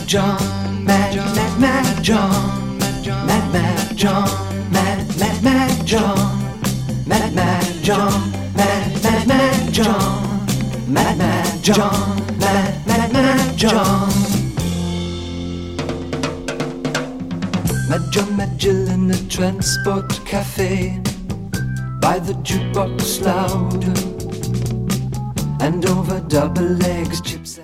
John, Mad John, Mad John, Mad John, Mad John, Mad John, Mad John, Mad John. Mad John, Mad Jill in a transport cafe, by the jukebox loud, and over double legs, chips.